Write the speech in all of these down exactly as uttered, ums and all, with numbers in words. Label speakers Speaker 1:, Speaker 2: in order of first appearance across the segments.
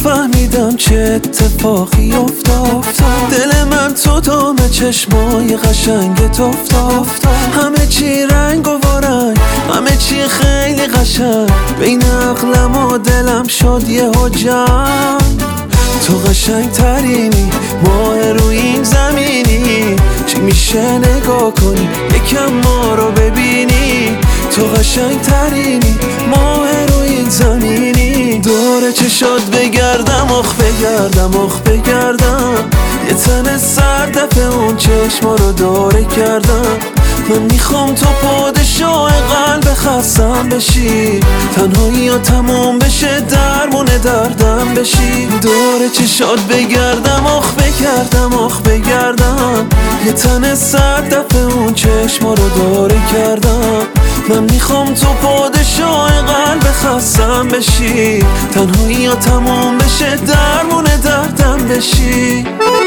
Speaker 1: نفهمیدم چه اتفاقی افتاد. دل من تو دام چشمای قشنگ افتاد. همه چی رنگ و رنگ، همه چی خیلی قشنگ. بین عقلم و دلم شد یه جمع. تو قشنگ ترینی، ماه روی این زمینی. چی میشه نگاه کنی یکم ما رو ببینی؟ تو قشنگ ترینی، ماه روی این زمینی. دور چشات بگردم آخ بگردم آخ بگردم. یه تن سر دفعه اون چشما رو داره کردم. من میخوام تو پادشاه قلب خستم بشی. تنهایی ها تموم بشه، درمون دردم بشی. دور چشات بگردم آخ بگردم آخ بگردم. یه تن سر دفعه اون چشما رو داره کردم. من میخوام تو پادشاه قلب خستم بشی. تنهایی ها تموم بشه، درمون دردم بشی.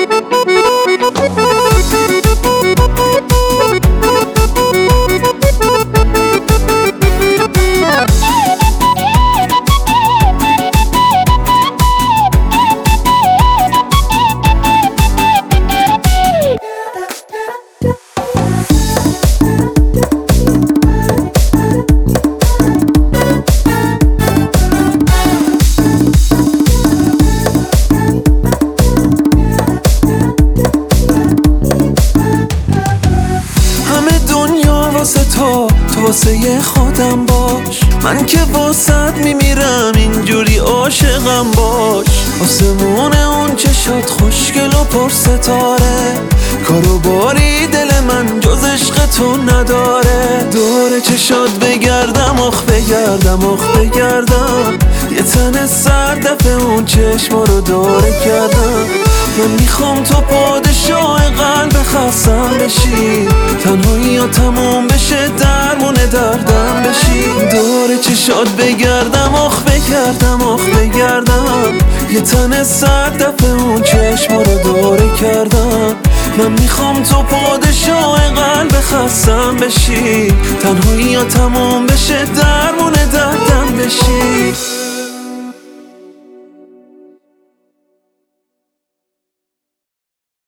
Speaker 1: واسه تو، تو واسه خودم باش. من که واسط میمیرم اینجوری عاشقم باش. آسمون اون چشات خوشگل و پر ستاره. کارو باری دل من جز عشق تو نداره. دور چشات بگردم آخ بگردم آخ بگردم. یه تن سر دفعه اون چشما رو داره کردم. من میخوام تو پادشاه قلب خستم بشی. تنهایی ها تموم بشه، درمون دردم بشی. دور چشات بگردم آخ بگردم آخ بگردم. یه تن سر دفعه اون چشما رو داره کردم. من میخوام تو پادشاه قلب خستم بشی. تنهایی ها تموم بشه، درمون دردم بشی.